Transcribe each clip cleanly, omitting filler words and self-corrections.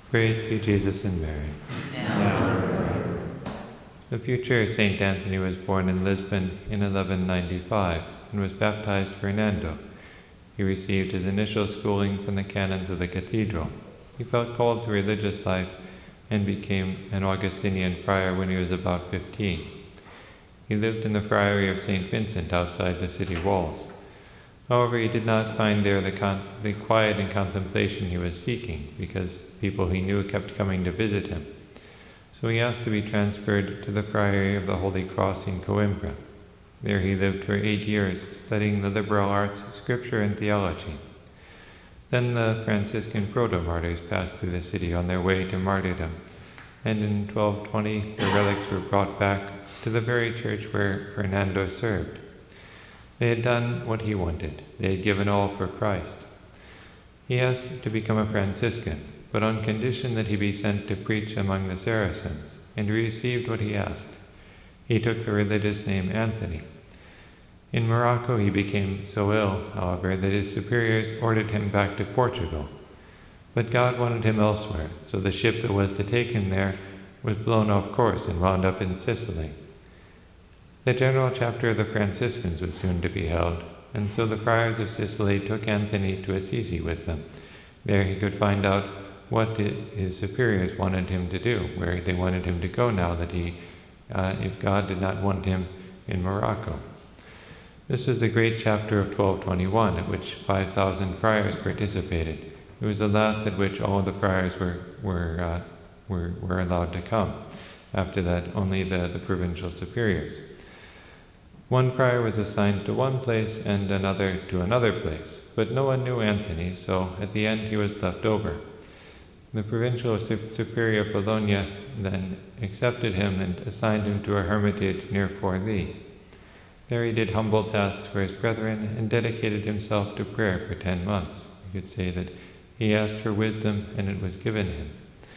Praise be Jesus and Mary. The future Saint Anthony was born in Lisbon in 1195 and was baptized Fernando. He received his initial schooling from the canons of the cathedral. He felt called to religious life and became an Augustinian friar when he was about 15. He lived in the friary of St. Vincent outside the city walls. However, he did not find there the quiet and contemplation he was seeking, because people he knew kept coming to visit him. So he asked to be transferred to the Friary of the Holy Cross in Coimbra. There he lived for 8 years, studying the liberal arts, scripture, and theology. Then the Franciscan proto-martyrs passed through the city on their way to martyrdom, and in 1220 their relics were brought back to the very church where Fernando served. They had done what he wanted. They had given all for Christ. He asked to become a Franciscan, but on condition that he be sent to preach among the Saracens, and he received what he asked. He took the religious name Anthony. In Morocco he became so ill, however, that his superiors ordered him back to Portugal. But God wanted him elsewhere, so the ship that was to take him there was blown off course and wound up in Sicily. The general chapter of the Franciscans was soon to be held, and so the friars of Sicily took Anthony to Assisi with them. There he could find out what his superiors wanted him to do, where they wanted him to go now that if God did not want him in Morocco. This was the great chapter of 1221, at which 5,000 friars participated. It was the last at which all of the friars were allowed to come. After that, only the provincial superiors. One friar was assigned to one place and another to another place, but no one knew Anthony, so at the end he was left over. The provincial superior of Bologna then accepted him and assigned him to a hermitage near Forlì. There he did humble tasks for his brethren and dedicated himself to prayer for 10 months. You could say that he asked for wisdom and it was given him.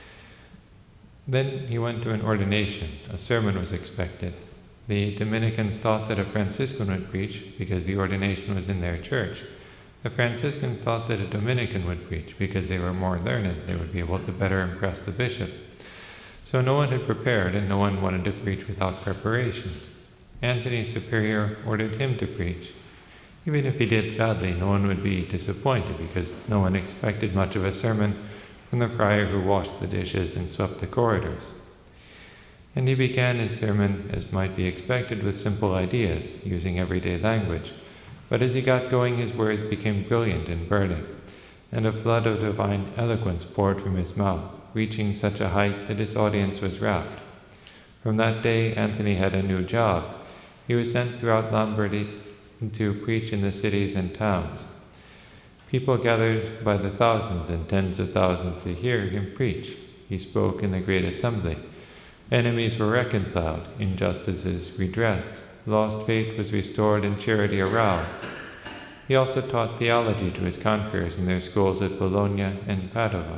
Then he went to an ordination. A sermon was expected. The Dominicans thought that a Franciscan would preach because the ordination was in their church. The Franciscans thought that a Dominican would preach because they were more learned. They would be able to better impress the bishop. So no one had prepared, and no one wanted to preach without preparation. Anthony's superior ordered him to preach. Even if he did badly, no one would be disappointed because no one expected much of a sermon from the friar who washed the dishes and swept the corridors. And he began his sermon, as might be expected, with simple ideas, using everyday language. But as he got going, his words became brilliant and burning, and a flood of divine eloquence poured from his mouth, reaching such a height that his audience was rapt. From that day, Anthony had a new job. He was sent throughout Lombardy to preach in the cities and towns. People gathered by the thousands and tens of thousands to hear him preach. He spoke in the great assembly. Enemies were reconciled, injustices redressed, lost faith was restored, and charity aroused. He also taught theology to his confreres in their schools at Bologna and Padua,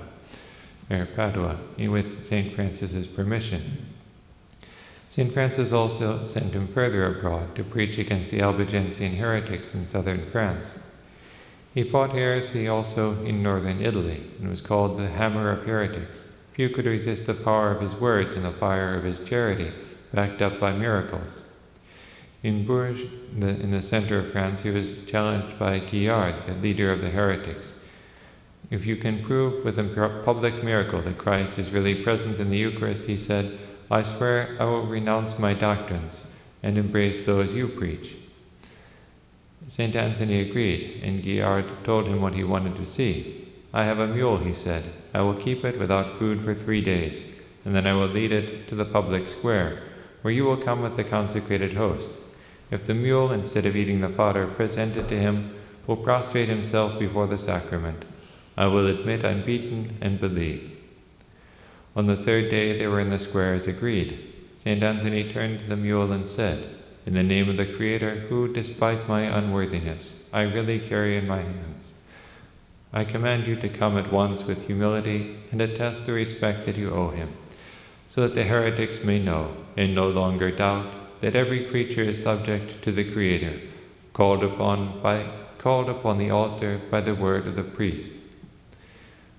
with St. Francis's permission. St. Francis also sent him further abroad to preach against the Albigensian heretics in southern France. He fought heresy also in northern Italy, and was called the Hammer of Heretics. Few could resist the power of his words and the fire of his charity, backed up by miracles. In Bourges, in the center of France, he was challenged by Guillard, the leader of the heretics. If you can prove with a public miracle that Christ is really present in the Eucharist, he said, I swear I will renounce my doctrines and embrace those you preach. St. Anthony agreed, and Guillard told him what he wanted to see. I have a mule, he said. I will keep it without food for 3 days, and then I will lead it to the public square, where you will come with the consecrated host. If the mule, instead of eating the fodder presented to him, will prostrate himself before the sacrament, I will admit I'm beaten and believe. On the 3rd day they were in the square as agreed. St. Anthony turned to the mule and said, In the name of the Creator, who, despite my unworthiness, I really carry in my hands, I command you to come at once with humility and attest the respect that you owe him, so that the heretics may know, and no longer doubt, that every creature is subject to the Creator, called upon the altar by the word of the priest.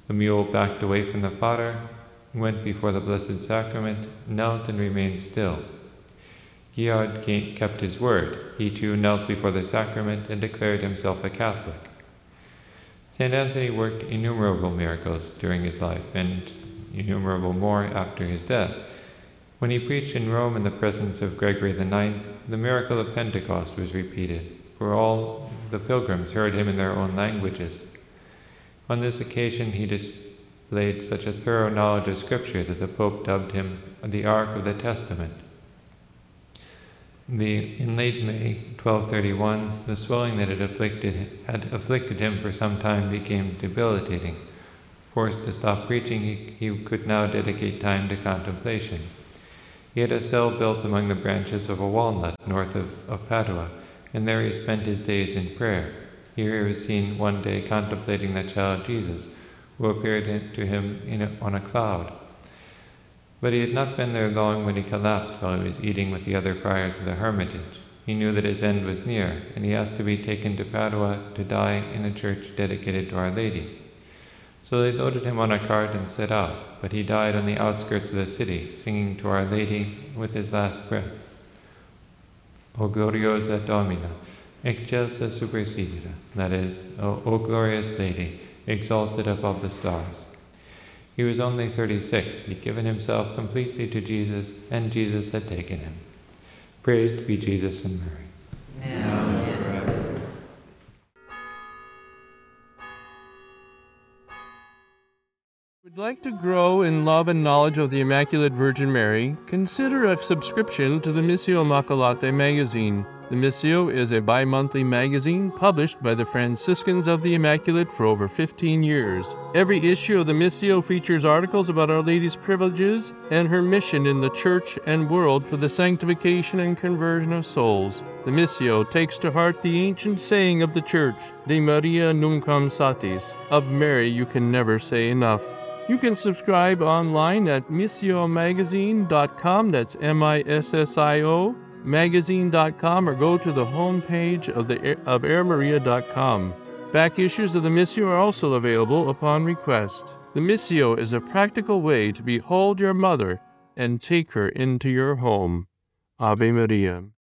The mule backed away from the fodder, went before the Blessed Sacrament, knelt and remained still. Giard kept his word. He too knelt before the sacrament and declared himself a Catholic. St. Anthony worked innumerable miracles during his life, and innumerable more after his death. When he preached in Rome in the presence of Gregory IX, the miracle of Pentecost was repeated, for all the pilgrims heard him in their own languages. On this occasion he displayed such a thorough knowledge of Scripture that the Pope dubbed him the Ark of the Testament. In late May 1231, the swelling that had afflicted him for some time became debilitating. Forced to stop preaching, he could now dedicate time to contemplation. He had a cell built among the branches of a walnut north of Padua, and there he spent his days in prayer. Here he was seen one day contemplating the child Jesus, who appeared to him on a cloud. But he had not been there long when he collapsed while he was eating with the other friars of the hermitage. He knew that his end was near, and he asked to be taken to Padua to die in a church dedicated to Our Lady. So they loaded him on a cart and set out, but he died on the outskirts of the city, singing to Our Lady with his last breath. O gloriosa Domina, excelsa supersedere, that is, O glorious Lady, exalted above the stars. He was only 36. He'd given himself completely to Jesus, and Jesus had taken him. Praised be Jesus and Mary. Now and forever. Would like to grow in love and knowledge of the Immaculate Virgin Mary? Consider a subscription to the Missio Immacolate magazine. The Missio is a bi-monthly magazine published by the Franciscans of the Immaculate for over 15 years. Every issue of the Missio features articles about Our Lady's privileges and her mission in the Church and world for the sanctification and conversion of souls. The Missio takes to heart the ancient saying of the Church, De Maria nunquam satis, of Mary you can never say enough. You can subscribe online at missiomagazine.com, that's MISSIO, magazine.com, or go to the homepage of airmaria.com. Back issues of the Missio are also available upon request. The Missio is a practical way to behold your mother and take her into your home. Ave Maria.